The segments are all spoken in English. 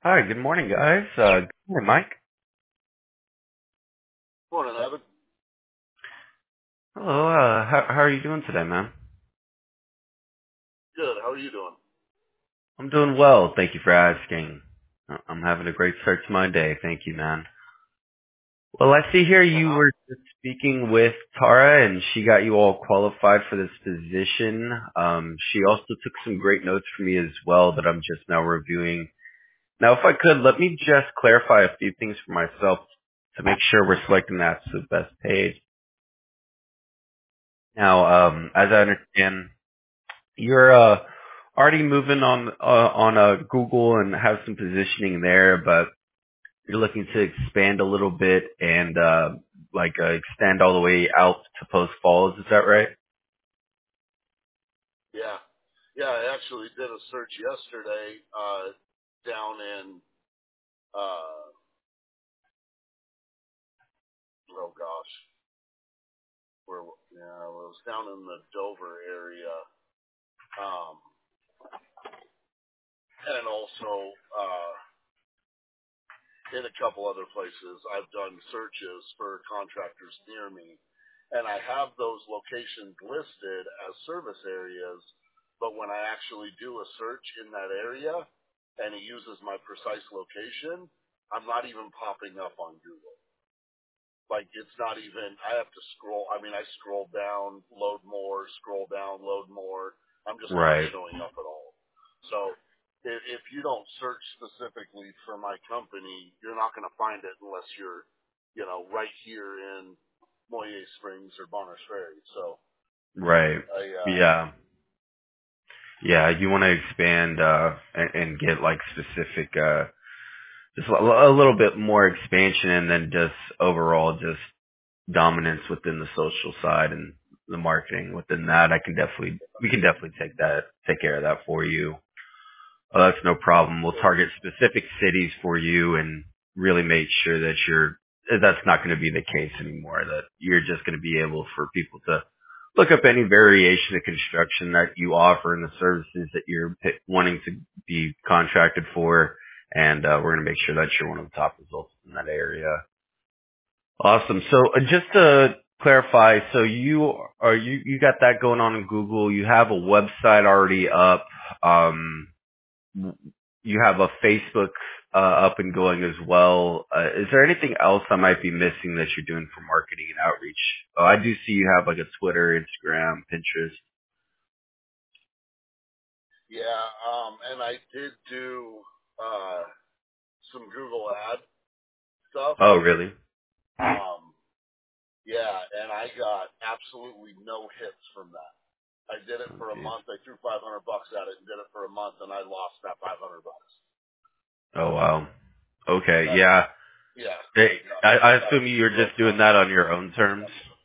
Hi, good morning, guys. Good morning, Mike. Morning, Evan. Hello. How are you doing today, man? Good. How are you doing? I'm doing well. Thank you for asking. I'm having a great start to my day. Thank you, man. Well, I see here you Uh-huh. were just speaking with Tara, and she got you all qualified for this position. She also took some great notes for me as well that I'm just now reviewing. Now, if I could, let me just clarify a few things for myself to make sure we're selecting the absolute best page. Now, as I understand, you're already moving on Google and have some positioning there, but you're looking to expand a little bit and extend all the way out to Post Falls. Is that right? Yeah. Yeah, I actually did a search yesterday down in, oh gosh, it was down in the Dover area, um, and also in a couple other places. I've done searches for contractors near me, and I have those locations listed as service areas, but when I actually do a search in that area and it uses my precise location, I'm not even popping up on Google. Like, it's not even, I have to scroll. I mean, I scroll down, load more, scroll down, load more. I'm just not Right. showing up at all. So if you don't search specifically for my company, you're not going to find it unless you're, right here in Moyer Springs or Bonners Ferry. So Right. I, Yeah. Yeah. You want to expand and get like specific, just a little bit more expansion, and then just overall just dominance within the social side and the marketing within that. We can definitely take care of that for you. That's no problem. We'll so target specific cities for you and really make sure that that's not going to be the case anymore, that you're just going to be able for people to look up any variation of construction that you offer and the services that you're wanting to be contracted for. And, we're going to make sure that you're one of the top results in that area. Awesome. So just to clarify, so you got that going on in Google. You have a website already up. Um, you have a Facebook up and going as well. Is there anything else I might be missing that you're doing for marketing and outreach? Oh, I do see you have like a Twitter, Instagram, Pinterest. yeah, and I did do some Google ad stuff. Oh, really? Um, yeah, and I got absolutely no hits from that. I did it Oh, for a geez. month. I threw $500 at it and did it for a month, and I lost that $500. Oh, wow. Okay. That, Yeah. yeah, Hey, I that assume was you're no just doing fun. that on your own terms.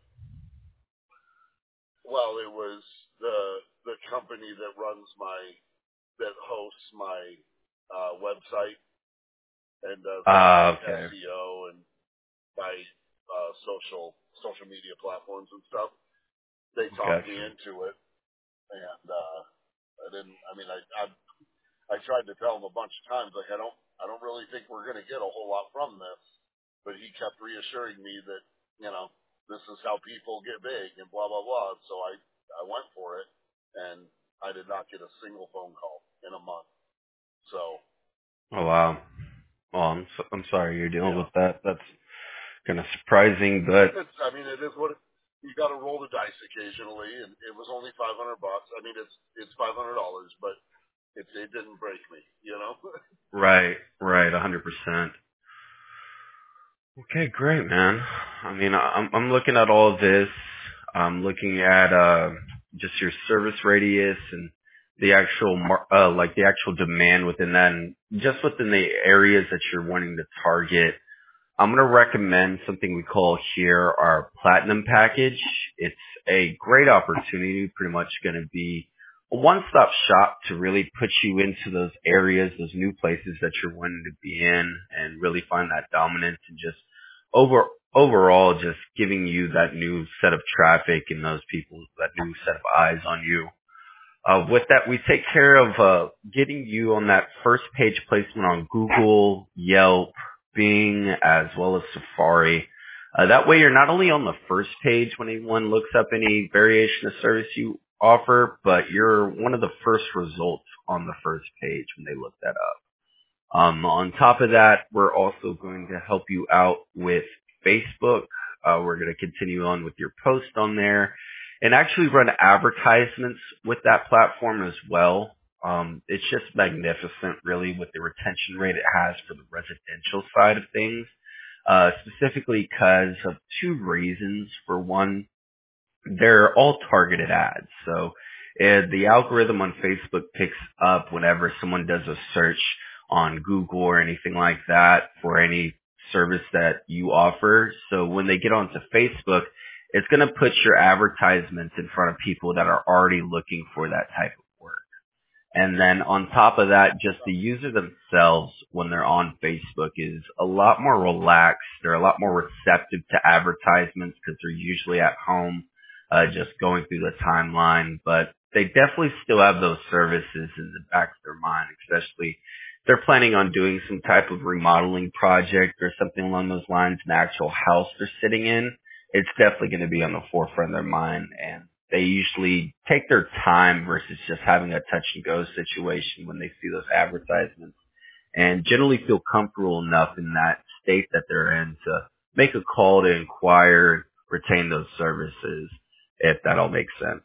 Well, it was the company that hosts my website and does all my Ah, okay. SEO and my social media platforms and stuff. They talked Gotcha. me into it, and I didn't. I mean, I tried to tell him a bunch of times, like, I don't really think we're going to get a whole lot from this. But he kept reassuring me that, this is how people get big and blah, blah, blah. So I went for it, and I did not get a single phone call in a month. So, Oh, wow. Well, I'm sorry you're dealing with yeah, that. That's kind of surprising, but I mean, it is what you got to roll the dice occasionally, and it was only $500. I mean, it's $500, but it didn't break me. right, right, 100%. Okay, great, man. I mean, I'm looking at all of this. I'm looking at just your service radius and the actual the actual demand within that, and just within the areas that you're wanting to target. I'm going to recommend something we call here our platinum package. It's a great opportunity, pretty much going to be a one-stop shop to really put you into those areas, those new places that you're wanting to be in and really find that dominance and just overall just giving you that new set of traffic and those people, that new set of eyes on you. With that, we take care of getting you on that first page placement on Google, Yelp, Bing, as well as Safari. That way, you're not only on the first page when anyone looks up any variation of service you offer, but you're one of the first results on the first page when they look that up. On top of that, we're also going to help you out with Facebook. We're going to continue on with your post on there and actually run advertisements with that platform as well. It's just magnificent, really, with the retention rate it has for the residential side of things, specifically because of two reasons. For one, they're all targeted ads. So the algorithm on Facebook picks up whenever someone does a search on Google or anything like that for any service that you offer. So when they get onto Facebook, it's going to put your advertisements in front of people that are already looking for that type of work. And then on top of that, just the user themselves, when they're on Facebook, is a lot more relaxed. They're a lot more receptive to advertisements because they're usually at home, just going through the timeline. But they definitely still have those services in the back of their mind, especially if they're planning on doing some type of remodeling project or something along those lines, an actual house they're sitting in. It's definitely going to be on the forefront of their mind, and they usually take their time versus just having a touch and go situation when they see those advertisements, and generally feel comfortable enough in that state that they're in to make a call to inquire and retain those services, if that all makes sense.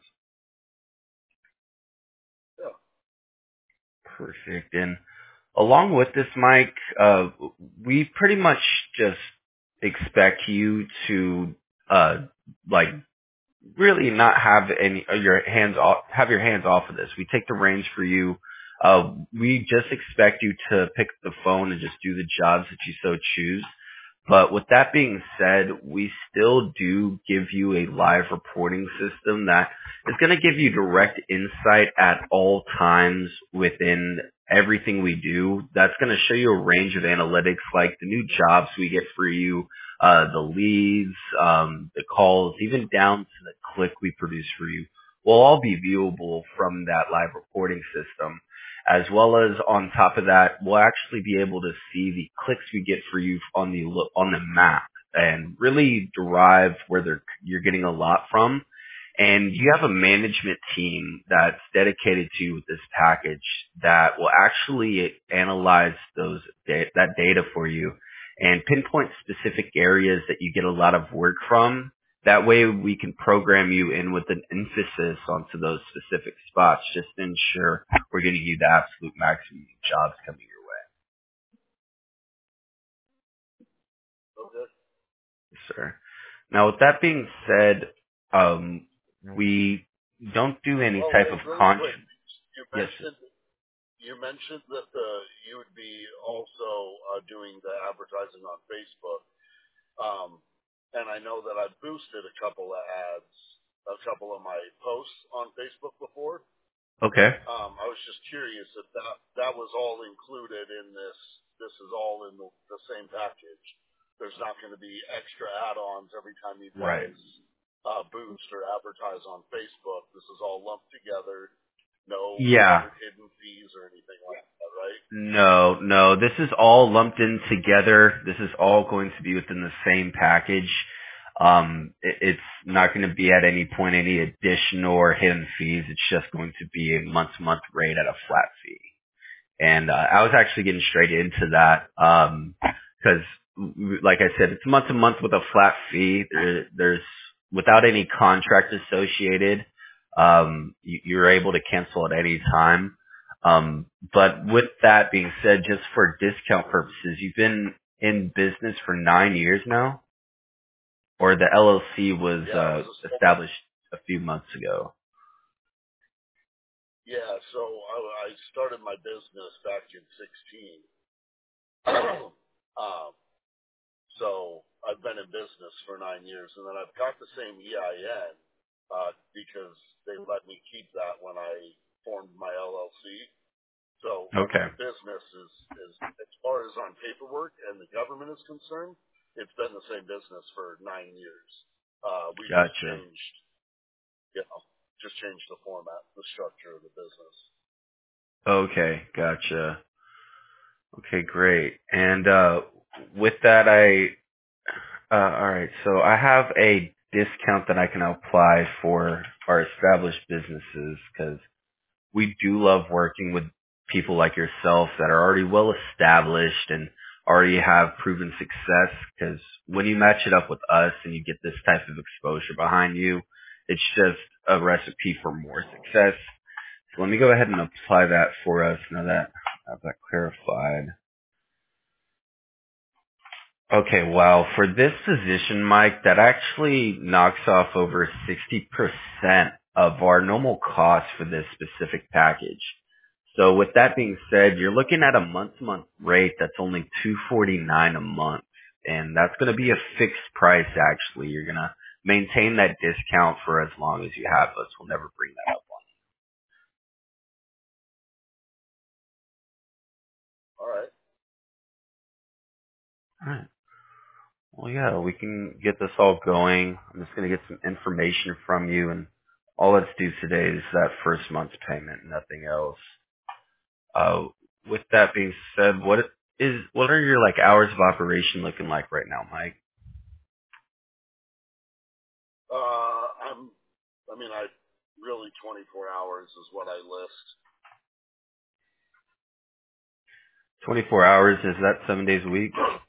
Yeah. Perfect. And along with this, Mike, we pretty much just expect you to like really not have any your hands off of this. We take the reins for you. We just expect you to pick up the phone and just do the jobs that you so choose. But with that being said, we still do give you a live reporting system that is going to give you direct insight at all times within everything we do. That's going to show you a range of analytics like the new jobs we get for you, the leads, the calls, even down to the click we produce for you will all be viewable from that live reporting system. As well as on top of that, we'll actually be able to see the clicks we get for you on the map and really derive where you're getting a lot from. And you have a management team that's dedicated to you with this package that will actually analyze that data for you and pinpoint specific areas that you get a lot of work from. That way we can program you in with an emphasis onto those specific spots just to ensure we're getting you the absolute maximum jobs coming your way. Okay. Yes, sir. Now, with that being said, we don't do any type of content. You mentioned that you would be also doing the advertising on Facebook. And I know that I've boosted a couple of my posts on Facebook before. Okay. I was just curious if that was all included in this. This is all in the same package. There's not going to be extra add-ons every time you guys boost or advertise on Facebook. This is all lumped together. No hidden fees or anything like that, right? No. This is all lumped in together. This is all going to be within the same package. It's not going to be at any point any additional or hidden fees. It's just going to be a month-to-month rate at a flat fee. And I was actually getting straight into that because, like I said, it's month-to-month with a flat fee. There's without any contract associated. You're able to cancel at any time. But with that being said, just for discount purposes, you've been in business for 9 years now, or the LLC was established a few months ago. Yeah, so I started my business back in 16. So I've been in business for 9 years, and then I've got the same EIN because they let me keep that when I formed my LLC. So Okay. the business is as far as on paperwork and the government is concerned, it's been the same business for 9 years. We Gotcha. just just changed the format, the structure of the business. Okay, gotcha. Okay, great. And with that, all right. So I have a discount that I can apply for our established businesses because we do love working with people like yourself that are already well established and already have proven success. Because when you match it up with us and you get this type of exposure behind you, it's just a recipe for more success. So let me go ahead and apply that for us now that I have that clarified. Okay, wow. For this position, Mike, that actually knocks off over 60% of our normal cost for this specific package. So with that being said, you're looking at a month-to-month rate that's only $249 a month. And that's going to be a fixed price, actually. You're going to maintain that discount for as long as you have us. We'll never bring that up All right. on you. All right. Well, yeah, we can get this all going. I'm just going to get some information from you, and all that's due today is that first month's payment, nothing else. With that being said, what are your like hours of operation looking like right now, Mike? I really 24 hours is what I list. 24 hours, is that 7 days a week?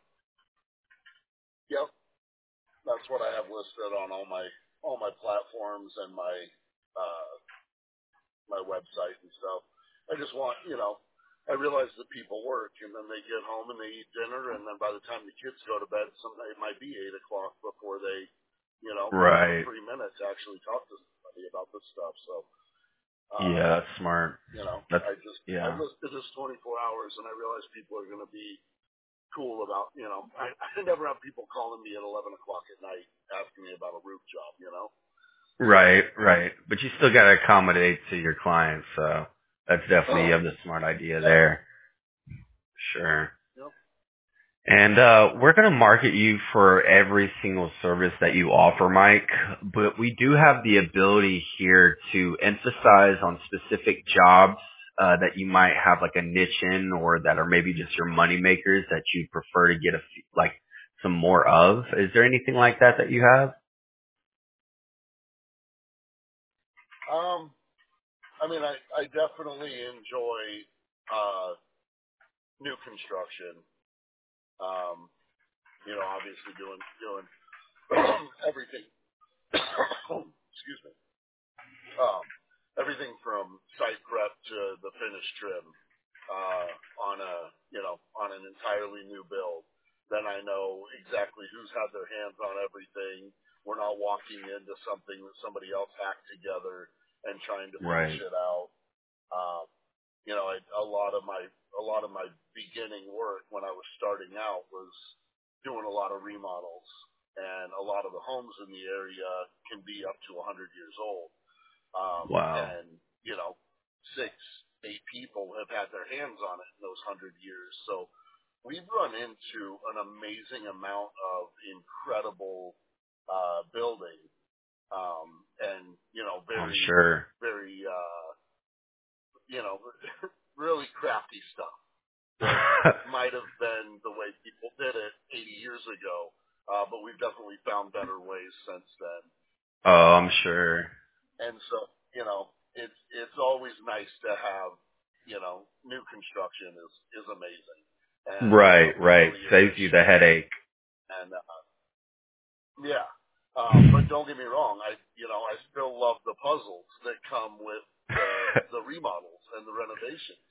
Yep, that's what I have listed on all my platforms and uh, my website and stuff. I just want, I realize that people work and then they get home and they eat dinner and then by the time the kids go to bed, it might be 8 o'clock before they, have Right. 3 minutes to actually talk to somebody about this stuff. So, Yeah, that's smart. That's I yeah. listed this 24 hours and I realize people are going to be cool about, I never have people calling me at 11 o'clock at night asking me about a roof job. Right, right. But you still got to accommodate to your clients, so that's definitely you have the smart idea there. Sure. Yep. And we're going to market you for every single service that you offer, Mike, but we do have the ability here to emphasize on specific jobs that you might have like a niche in or that are maybe just your money makers that you prefer to get like some more of. Is there anything like that that you have? I definitely enjoy new construction. Obviously doing everything. Excuse me. Everything from site prep to the finished trim on an entirely new build. Then I know exactly who's had their hands on everything. We're not walking into something that somebody else hacked together and trying to finish Right. it out. Um, a lot of my beginning work when I was starting out was doing a lot of remodels, and a lot of the homes in the area can be up to 100 years old. Wow. And 6, 8 people have had their hands on it in those 100 years. So we've run into an amazing amount of incredible building, and I'm very, sure. very really crafty stuff that might have been the way people did it 80 years ago, but we've definitely found better ways since then. Oh, I'm sure. And so, it's always nice to have, new construction is amazing. And Right, we right. really Saves you the appreciate it. headache. And yeah, but don't get me wrong, I still love the puzzles that come with the remodels and the renovations.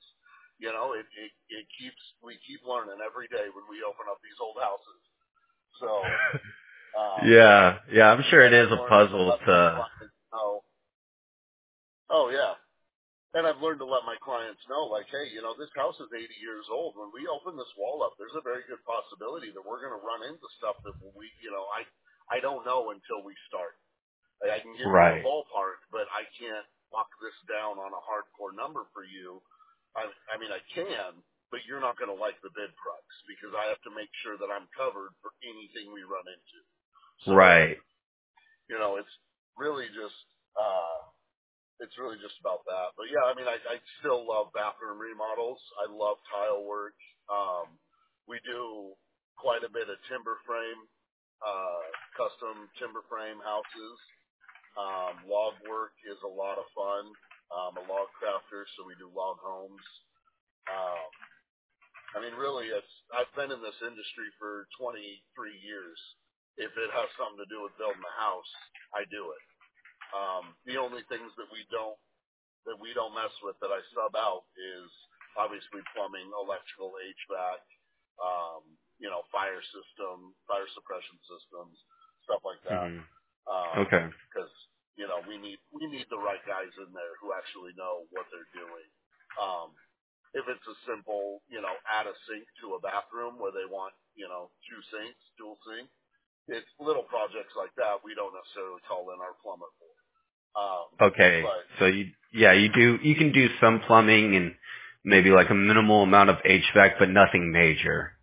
We keep learning every day when we open up these old houses. So, Yeah, I'm sure it and is I've a learned to puzzle let my to. clients know. Oh yeah, and I've learned to let my clients know, like, hey, this house is 80 years old. When we open this wall up, there's a very good possibility that we're going to run into stuff that I don't know until we start. Like, I can give you a Right, ballpark, but I can't lock this down on a hardcore number for you. I can, but you're not going to like the bid price because I have to make sure that I'm covered for anything we run into. So, right. it's really just, it's really just about that. But yeah, I mean, I still love bathroom remodels. I love tile work. We do quite a bit of timber frame, custom timber frame houses. Log work is a lot of fun. A log crafter, so we do log homes. Um, I mean, really, I've been in this industry for 23 years. If it has something to do with building a house, I do it. The only things that we don't mess with that I sub out is obviously plumbing, electrical, HVAC, fire system, fire suppression systems, stuff like that. Hmm. Okay. Because we need the right guys in there who actually know what they're doing. If it's a simple, add a sink to a bathroom where they want, two sinks, dual sink, it's little projects like that we don't necessarily call in our plumber for. Okay. But So you can do some plumbing and maybe like a minimal amount of HVAC, but nothing major.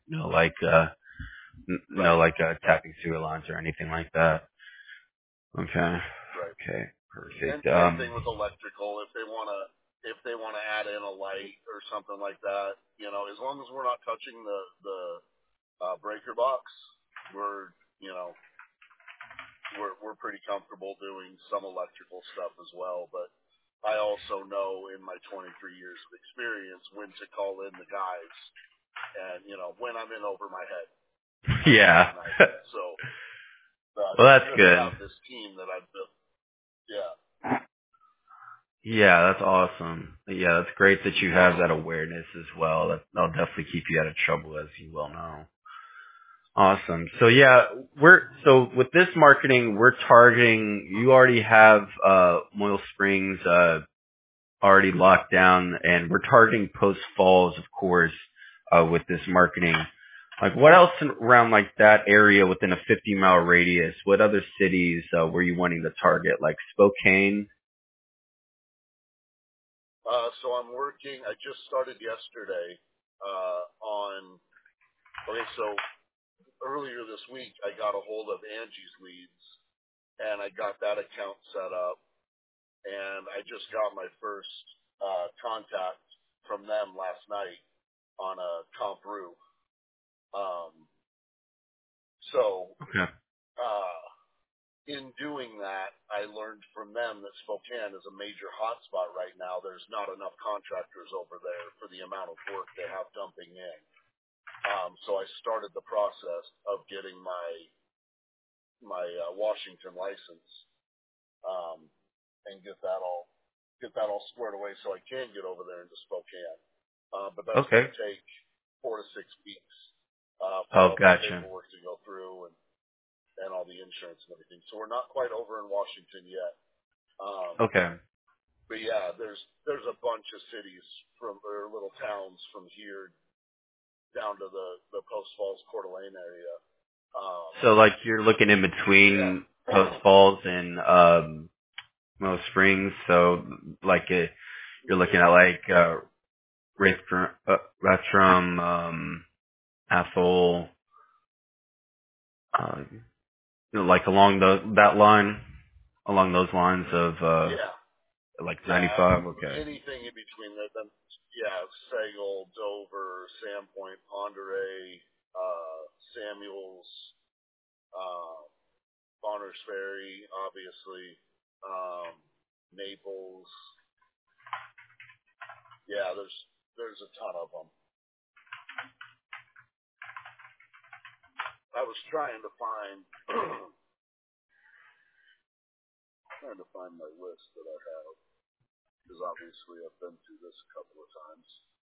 No, right, like tapping sewer lines or anything like that. Okay. right. Okay. And Perfect. same thing with electrical. If they wanna add in a light or something like that, as long as we're not touching the breaker box, we're you know we're pretty comfortable doing some electrical stuff as well. But I also know in my 23 years of experience when to call in the guys, and when I'm in over my head. Yeah. So Well, it's that's good to good. have this team that I've built. Yeah. Yeah, that's awesome. Yeah, that's great that you have that awareness as well. That'll definitely keep you out of trouble, as you well know. Awesome. So yeah, with this marketing, we're targeting. You already have Moyle Springs already locked down, and we're targeting Post Falls, of course, with this marketing. Like, what else around like that area within a 50-mile radius? What other cities were you wanting to target? Like Spokane? So I'm working. I just started yesterday on. Okay, so earlier this week I got a hold of Angie's Leads, and I got that account set up, and I just got my first contact from them last night on a comp roof. Um, so Okay. uh, in doing that, I learned from them that Spokane is a major hotspot right now. There's not enough contractors over there for the amount of work they have dumping in. So I started the process of getting my Washington license, and get that all squared away so I can get over there into Spokane. But that's going Okay. to take 4 to 6 weeks for Oh, all that gotcha. paperwork to go through and all the insurance and everything. So we're not quite over in Washington yet. Okay. But yeah, there's a bunch of cities or little towns from here down to the Post Falls, Coeur d'Alene area. So like you're looking in Yeah. between Post Falls and Moyle Springs. So like you're looking at like Rathdrum, Athol, like along that line, along those lines of Yeah. like Yeah. 95. Okay. Anything in between them. Yeah, Sagal, Dover, Sandpoint, Ponderay, Samuels, Bonners Ferry, obviously, Naples. Yeah, there's a ton of them. I was trying to find my list that I have, because obviously I've been through this a couple of times.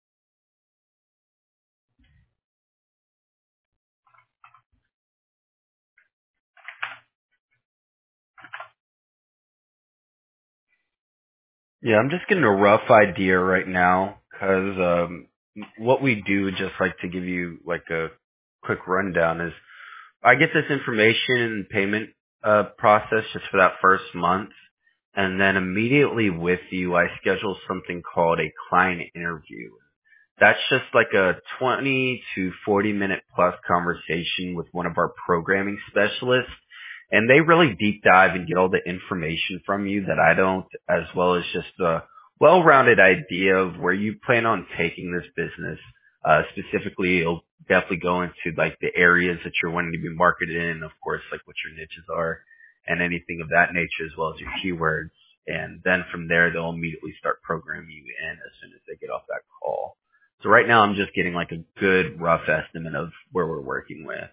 Yeah, I'm just getting a rough idea right now because what we do, just like to give you like a quick rundown, is I get this information and payment process just for that first month, and then immediately with you, I schedule something called a client interview. That's just like a 20 to 40 minute plus conversation with one of our programming specialists. and they really deep dive and get all the information from you that I don't, as well as just a well-rounded idea of where you plan on taking this business. Specifically, it'll definitely go into like the areas that you're wanting to be marketed in, of course, like what your niches are and anything of that nature, as well as your keywords. And then from there, they'll immediately start programming you in as soon as they get off that call. So right now, I'm just getting like a good rough estimate of where we're working with.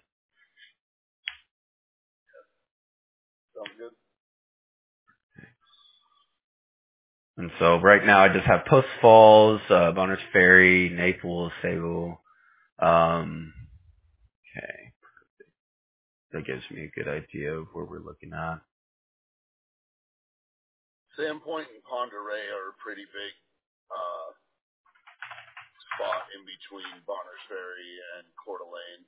Sounds good. And so right now, I just have Post Falls, Bonner's Ferry, Naples, Sable. Okay, that gives me a good idea of where we're looking at. Sandpoint and Pend Oreille are a pretty big spot in between Bonner's Ferry and Coeur d'Alene.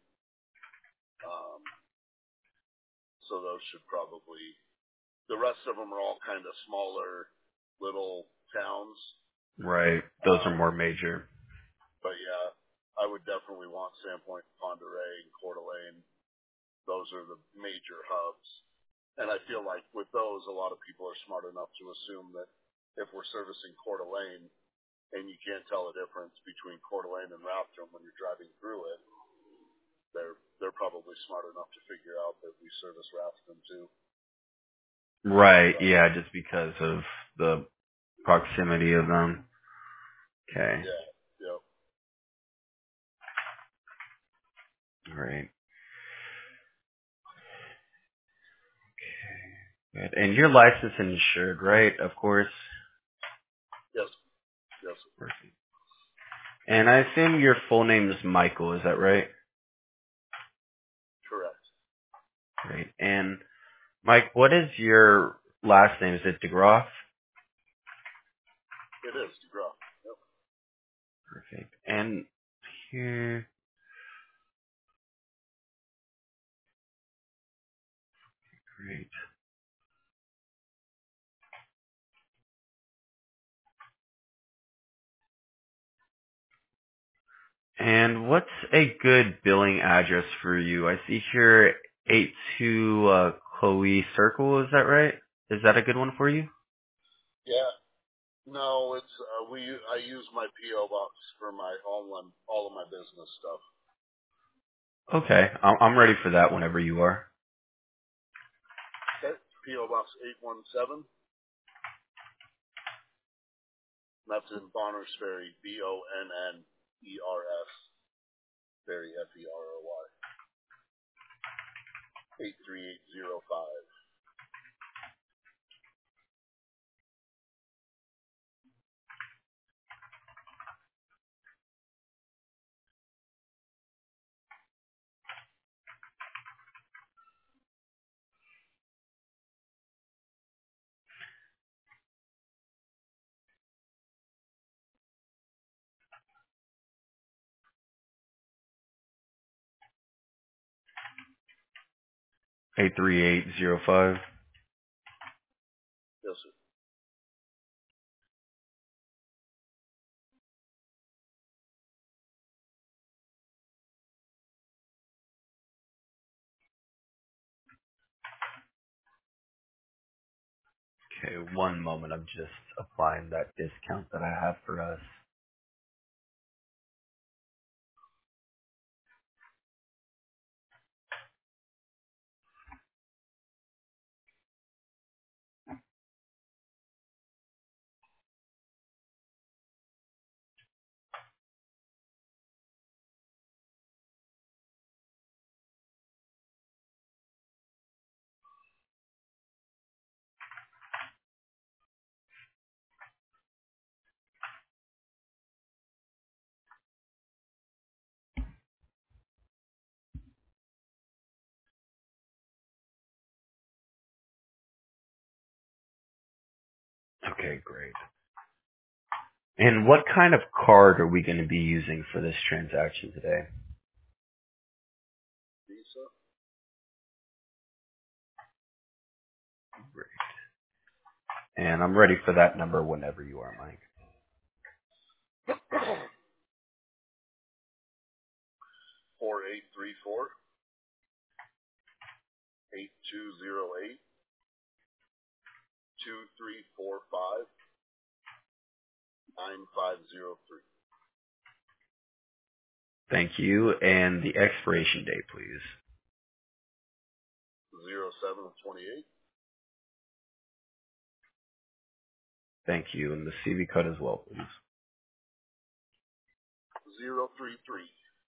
So those should probably, the rest of them are all kind of smaller little towns. Right, those are more major. But yeah, I would definitely want Sandpoint, Pend Oreille, and Coeur d'Alene. Those are the major hubs. And I feel like with those, a lot of people are smart enough to assume that if we're servicing Coeur d'Alene and you can't tell the difference between Coeur d'Alene and Rathdrum when you're driving through it, they're probably smart enough to figure out that we service Rathdrum too. Right, yeah, just because of the proximity of them. Okay. Yeah, yep. Great. Good. And you're licensed and insured, right? Of course. Yes, yes, Perfect. And I assume your full name is Michael, is that right? correct. Great. And Mike, what is your last name? Is it DeGroff? It is, DeGraw. Yep. Perfect. And here, great. And what's a good billing address for you? I see here 82 Chloe Circle, is that right? Is that a good one for you? Yeah. No, it's I use my PO box for my all of my business stuff. Okay, I'm ready for that whenever you are. Okay. PO box 817. That's in Bonners Ferry, Bonners, Ferry Ferry 83805. 83805. Yes, sir. Okay, one moment. I'm just applying that discount that I have for us. Okay, great. And what kind of card are we going to be using for this transaction today? Visa. Great. And I'm ready for that number whenever you are, Mike. 4834 8208-2345-9503. Thank you. And the expiration date, please. 0728. Thank you. And the CV code as well, please. 033.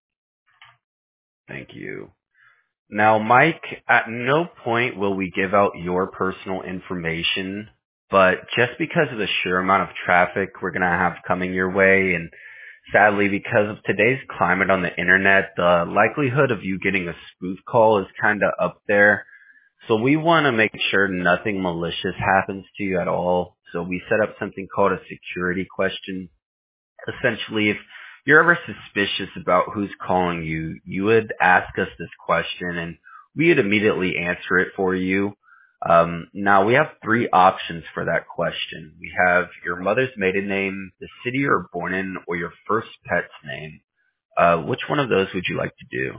Thank you. Now, Mike, at no point will we give out your personal information, but just because of the sheer amount of traffic we're going to have coming your way, and sadly because of today's climate on the internet, the likelihood of you getting a spoof call is kind of up there. So we want to make sure nothing malicious happens to you at all. So we set up something called a security question. Essentially, if you're ever suspicious about who's calling you, you would ask us this question and we would immediately answer it for you. Now we have three options for that question. We have your mother's maiden name, the city you were born in, or your first pet's name. Which one of those would you like to do?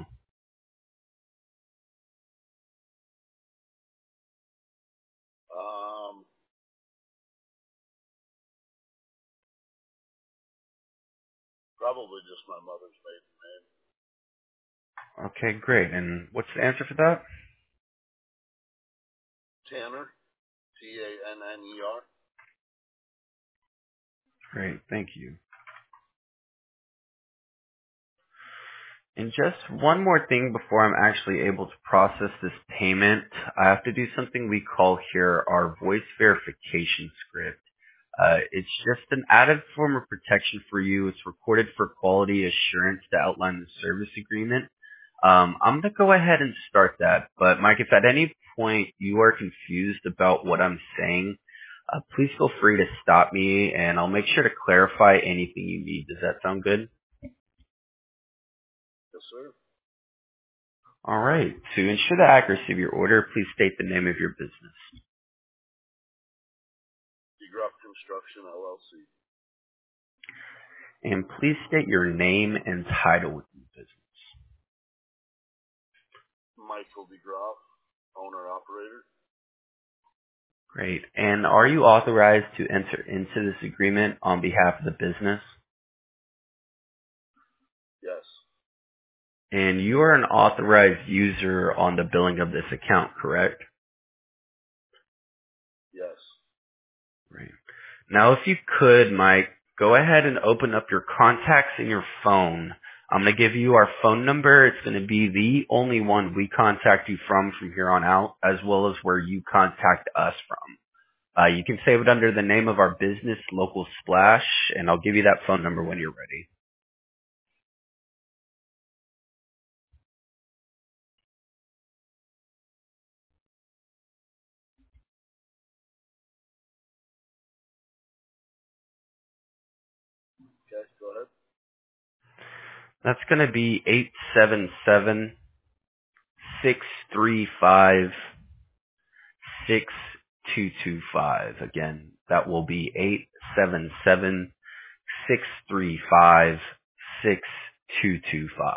Probably just my mother's maiden name. Okay, great. And what's the answer for that? Tanner. Tanner. Great, thank you. And just one more thing before I'm actually able to process this payment, I have to do something we call here our voice verification script. It's just an added form of protection for you. It's recorded for quality assurance to outline the service agreement. I'm going to go ahead and start that. But Mike, if at any point you are confused about what I'm saying, please feel free to stop me and I'll make sure to clarify anything you need. Does that sound good? Yes, sir. All right. To ensure the accuracy of your order, please state the name of your business. DeGruff Construction, LLC. And please state your name and title within the business. Michael DeGruff, owner-operator. Great. And are you authorized to enter into this agreement on behalf of the business? Yes. And you are an authorized user on the billing of this account, correct? Yes. Right. Now, if you could, Mike, go ahead and open up your contacts in your phone. I'm going to give you our phone number. It's going to be the only one we contact you from here on out, as well as where you contact us from. You can save it under the name of our business, Local Splash, and I'll give you that phone number when you're ready. Okay, go ahead. That's going to be 877-635-6225. Again, that will be 877-635-6225.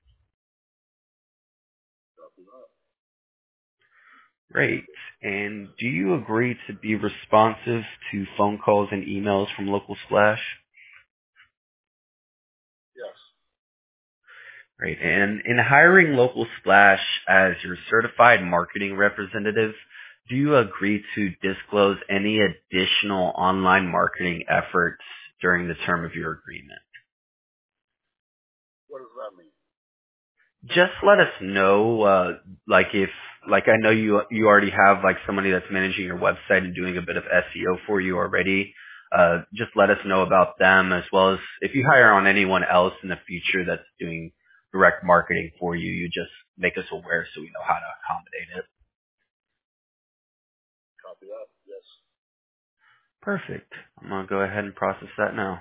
Great. And do you agree to be responsive to phone calls and emails from Local Splash? Yes. Great. And in hiring Local Splash as your certified marketing representative, do you agree to disclose any additional online marketing efforts during the term of your agreement? What does that mean? Just let us know, I know you already have like somebody that's managing your website and doing a bit of SEO for you already. Just let us know about them, as well as if you hire on anyone else in the future that's doing direct marketing for you, you just make us aware so we know how to accommodate it. Copy that. Yes. Perfect. I'm going to go ahead and process that now.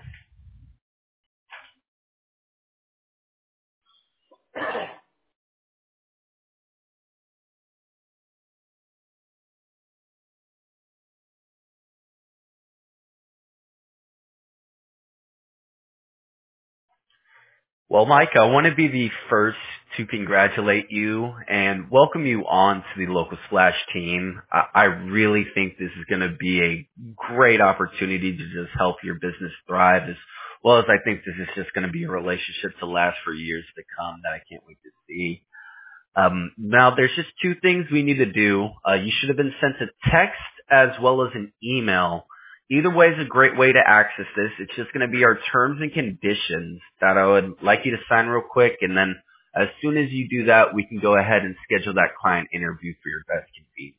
Well, Mike, I want to be the first to congratulate you and welcome you on to the Local Splash team. I really think this is going to be a great opportunity to just help your business thrive, as well as I think this is just going to be a relationship to last for years to come that I can't wait to see. Now, there's just two things we need to do. You should have been sent a text as well as an email. Either way is a great way to access this. It's just going to be our terms and conditions that I would like you to sign real quick, and then as soon as you do that, we can go ahead and schedule that client interview for your best convenience.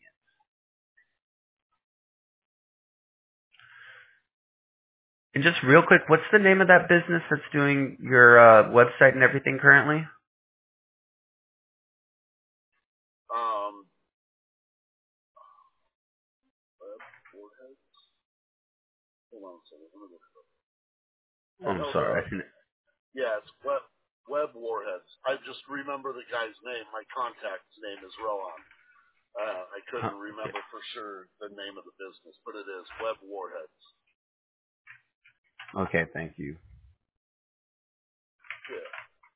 And just real quick, what's the name of that business that's doing your website and everything currently? Hold on a second. Let me look it up. I'm sorry. Yeah, it's Web Warheads. I just remember the guy's name. My contact's name is Rowan. I couldn't remember for sure the name of the business, but it is Web Warheads. Okay, thank you. Yeah.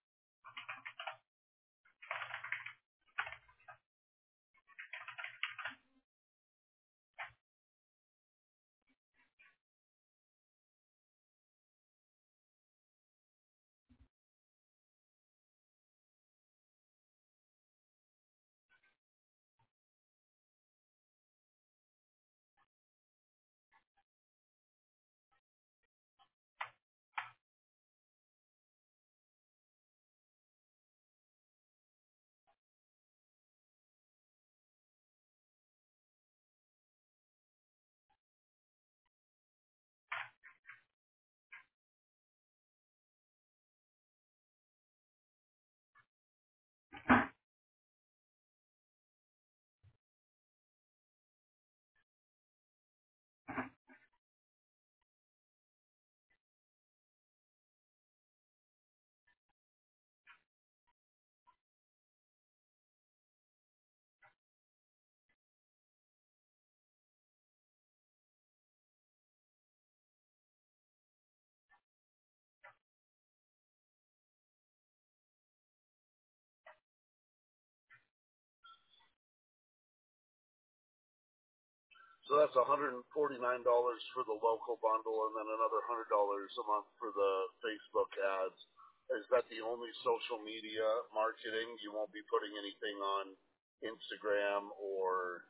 So that's $149 for the local bundle, and then another $100 a month for the Facebook ads. Is that the only social media marketing? You won't be putting anything on Instagram or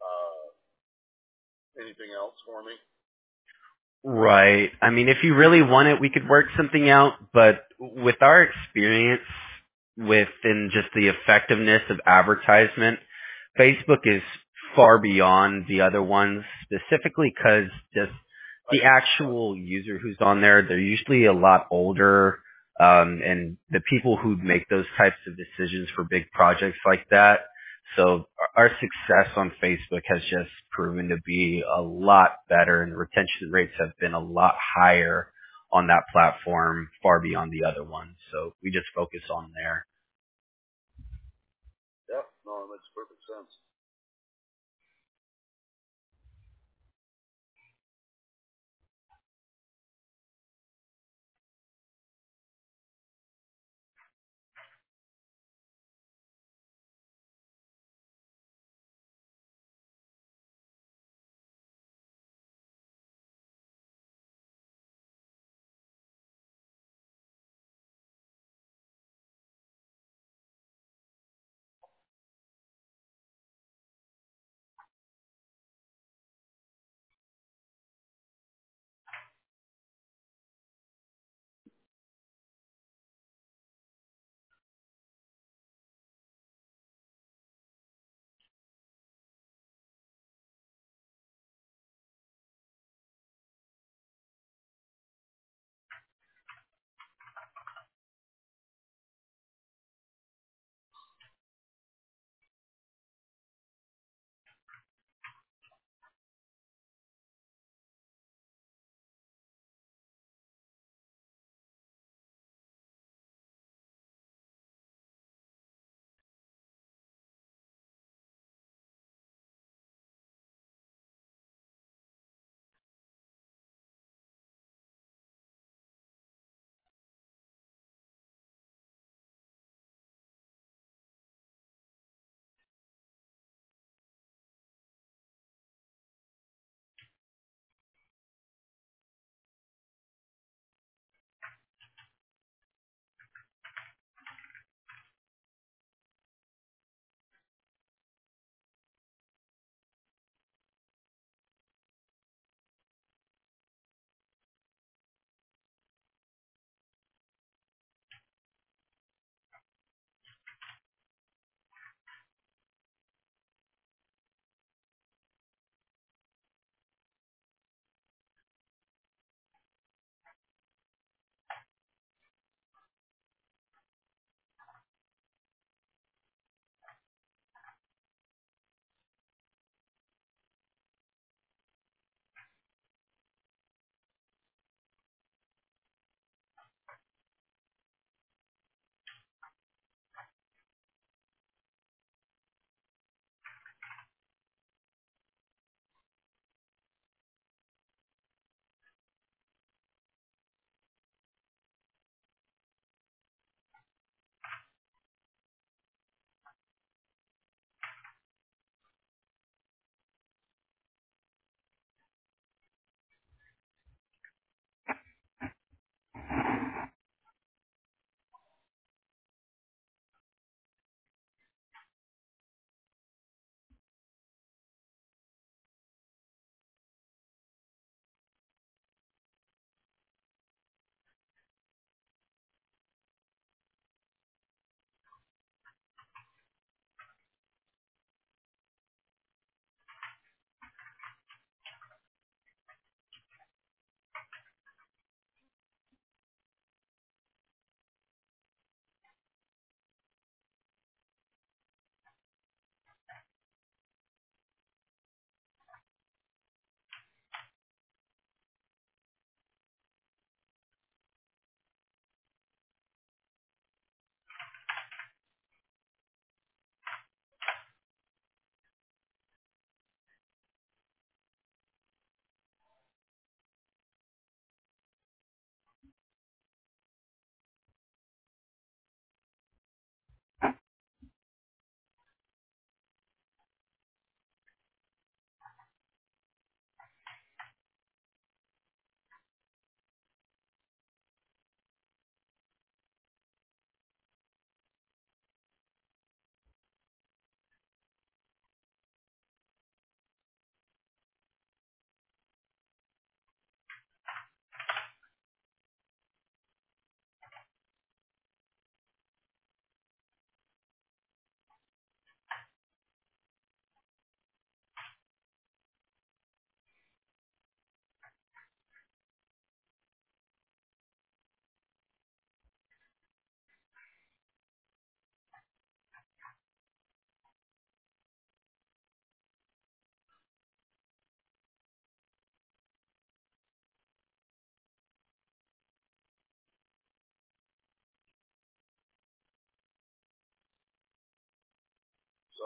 anything else for me? Right. I mean, if you really want it, we could work something out, but with our experience within just the effectiveness of advertisement, Facebook is far beyond the other ones, specifically because just the actual user who's on there, they're usually a lot older, and the people who make those types of decisions for big projects like that. So our success on Facebook has just proven to be a lot better, and the retention rates have been a lot higher on that platform, far beyond the other ones. So we just focus on there. Yeah, no, that makes perfect sense.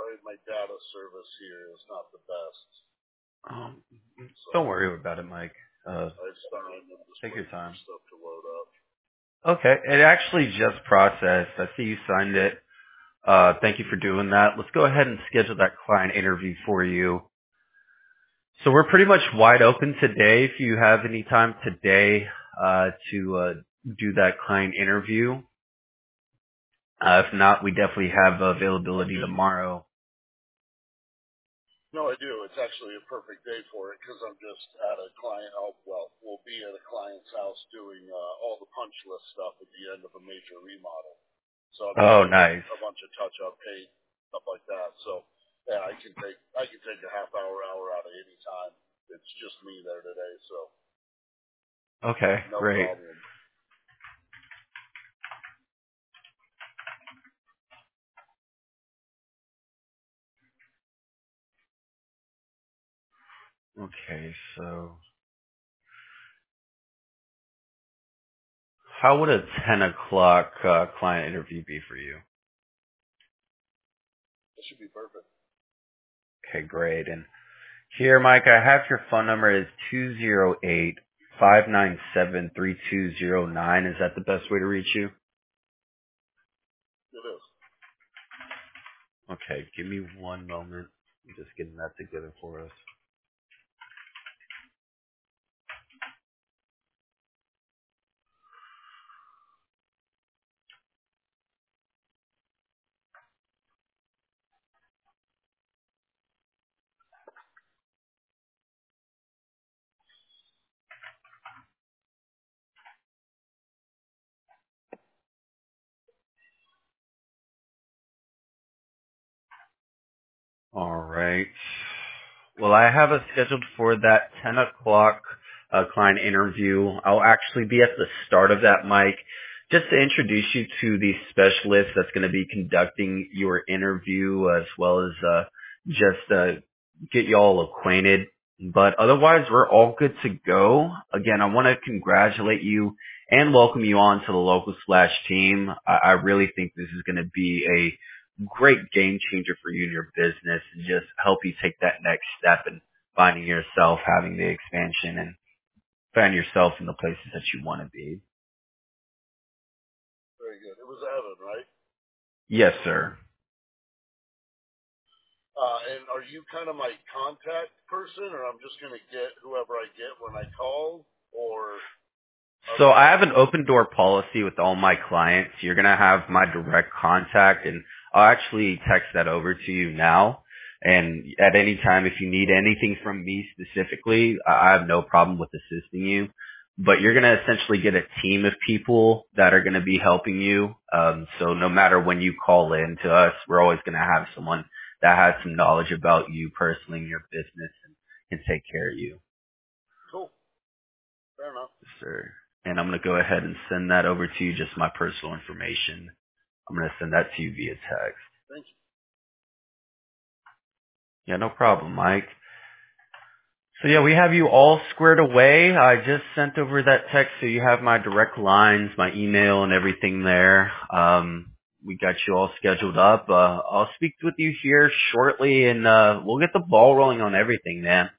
sorry, my data service here is not the best. So Don't worry about it, Mike. I signed and just Take your waiting time. for stuff to load up. Okay, it actually just processed. I see you signed it. Thank you for doing that. Let's go ahead and schedule that client interview for you. So we're pretty much wide open today. If you have any time today to do that client interview. If not, we definitely have availability tomorrow. No, I do. It's actually a perfect day for it because I'm just at a client. We'll be at a client's house doing all the punch list stuff at the end of a major remodel. So I'm Oh, just doing nice. a bunch of touch-up paint, stuff like that. So yeah, I can take a half hour out of any time. It's just me there today, so Okay, no great. problem. Okay, so how would a 10 o'clock client interview be for you? It should be perfect. Okay, great. And here, Mike, I have your phone number is 208-597-3209. Is that the best way to reach you? It is. Okay, give me one moment. I'm just getting that together for us. All right. Well, I have it scheduled for that 10 o'clock client interview. I'll actually be at the start of that, Mike, just to introduce you to the specialist that's going to be conducting your interview, as well as just get you all acquainted. But otherwise, we're all good to go. Again, I want to congratulate you and welcome you on to the Local Slash team. I really think this is going to be a great game changer for you and your business, and just help you take that next step in finding yourself, having the expansion, and find yourself in the places that you want to be. Very good. It was Evan, right? Yes, sir. And are you kind of my contact person, or I'm just going to get whoever I get when I call, or? So I have an open door policy with all my clients. You're going to have my direct contact, and I'll actually text that over to you now. And at any time, if you need anything from me specifically, I have no problem with assisting you. But you're going to essentially get a team of people that are going to be helping you. So no matter when you call in to us, we're always going to have someone that has some knowledge about you personally and your business and can take care of you. Cool. Fair enough. Yes, sir. And I'm going to go ahead and send that over to you, just my personal information. I'm going to send that to you via text. Thank you. Yeah, no problem, Mike. So yeah, we have you all squared away. I just sent over that text, so you have my direct lines, my email, and everything there. We got you all scheduled up. I'll speak with you here shortly, and we'll get the ball rolling on everything, man.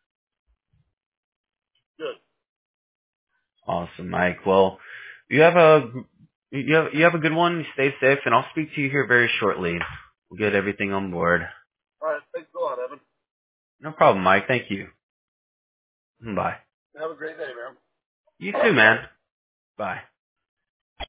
Good. Awesome, Mike. Well, you have a good one. Stay safe, and I'll speak to you here very shortly. We'll get everything on board. All right. Thanks a lot, Evan. No problem, Mike. Thank you. Bye. Have a great day, man. You too, man. Bye.